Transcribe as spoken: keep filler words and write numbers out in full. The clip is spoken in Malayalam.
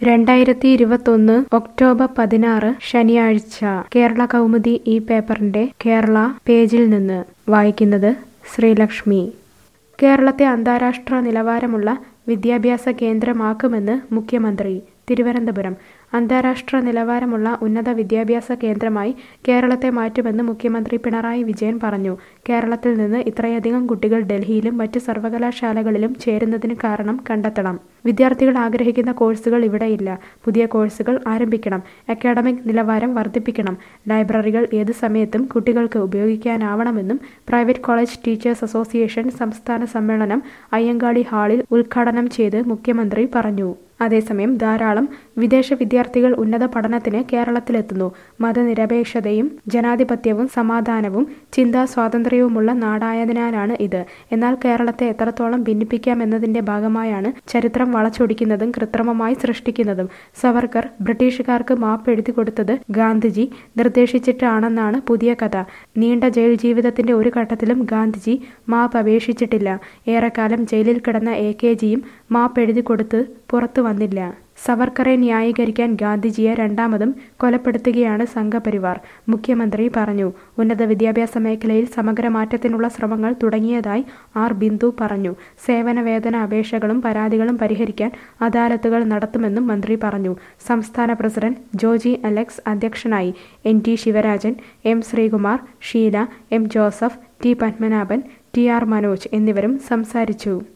രണ്ടായിരത്തി ഇരുപത്തൊന്ന് ഒക്ടോബർ പതിനാറ് ശനിയാഴ്ച കേരള കൗമുദി ഈ പേപ്പറിന്റെ കേരള പേജിൽ നിന്ന് വായിക്കുന്നത് ശ്രീലക്ഷ്മി. കേരളത്തെ അന്താരാഷ്ട്ര നിലവാരമുള്ള വിദ്യാഭ്യാസ കേന്ദ്രമാക്കുമെന്ന് മുഖ്യമന്ത്രി. തിരുവനന്തപുരം. അന്താരാഷ്ട്ര നിലവാരമുള്ള ഉന്നത വിദ്യാഭ്യാസ കേന്ദ്രമായി കേരളത്തെ മാറ്റുമെന്ന് മുഖ്യമന്ത്രി പിണറായി വിജയൻ പറഞ്ഞു. കേരളത്തിൽ നിന്ന് ഇത്രയധികം കുട്ടികൾ ഡൽഹിയിലും മറ്റ് സർവകലാശാലകളിലും ചേരുന്നതിന് കാരണം കണ്ടെത്തണം. വിദ്യാർത്ഥികൾ ആഗ്രഹിക്കുന്ന കോഴ്സുകൾ ഇവിടെയില്ല. പുതിയ കോഴ്സുകൾ ആരംഭിക്കണം. അക്കാഡമിക് നിലവാരം വർദ്ധിപ്പിക്കണം. ലൈബ്രറികൾ ഏത് സമയത്തും കുട്ടികൾക്ക് ഉപയോഗിക്കാനാവണമെന്നും പ്രൈവറ്റ് കോളേജ് ടീച്ചേഴ്സ് അസോസിയേഷൻ സംസ്ഥാന സമ്മേളനം അയ്യങ്കാളി ഹാളിൽ ഉദ്ഘാടനം ചെയ്ത് മുഖ്യമന്ത്രി പറഞ്ഞു. അതേസമയം ധാരാളം വിദേശ വിദ്യാർത്ഥികൾ ഉന്നത പഠനത്തിന് കേരളത്തിലെത്തുന്നു. മതനിരപേക്ഷതയും ജനാധിപത്യവും സമാധാനവും ചിന്താ സ്വാതന്ത്ര്യവുമുള്ള നാടായതിനാലാണ് ഇത്. എന്നാൽ കേരളത്തെ എത്രത്തോളം ഭിന്നിപ്പിക്കാമെന്നതിന്റെ ഭാഗമായാണ് ചരിത്രം വളച്ചൊടിക്കുന്നതും കൃത്രിമമായി സൃഷ്ടിക്കുന്നതും. സവർക്കർ ബ്രിട്ടീഷുകാർക്ക് മാപ്പ് എഴുതി കൊടുത്തത് ഗാന്ധിജി നിർദ്ദേശിച്ചിട്ടാണെന്നാണ് പുതിയ കഥ. നീണ്ട ജയിൽ ജീവിതത്തിന്റെ ഒരു ഘട്ടത്തിലും ഗാന്ധിജി മാപ്പ് അപേക്ഷിച്ചിട്ടില്ല. ഏറെക്കാലം ജയിലിൽ കിടന്ന എ കെ ജിയും മാപ്പ് എഴുതി കൊടുത്ത് പുറത്തു വന്നില്ല. സവർക്കറെ ന്യായീകരിക്കാൻ ഗാന്ധിജിയെ രണ്ടാമതും കൊലപ്പെടുത്തുകയാണ് സംഘപരിവാർ, മുഖ്യമന്ത്രി പറഞ്ഞു. ഉന്നത വിദ്യാഭ്യാസ മേഖലയിൽ സമഗ്ര മാറ്റത്തിനുള്ള ശ്രമങ്ങൾ തുടങ്ങിയതായി ആർ ബിന്ദു പറഞ്ഞു. സേവന വേതന അപേക്ഷകളും പരാതികളും പരിഹരിക്കാൻ അദാലത്തുകൾ നടത്തുമെന്നും മന്ത്രി പറഞ്ഞു. സംസ്ഥാന പ്രസിഡന്റ് ജോജി അലക്സ് അധ്യക്ഷനായി. N T Sivarajan, M Sreekumar, Sheela, M Joseph, T Padmanabhan, T R Manoj എന്നിവരും സംസാരിച്ചു.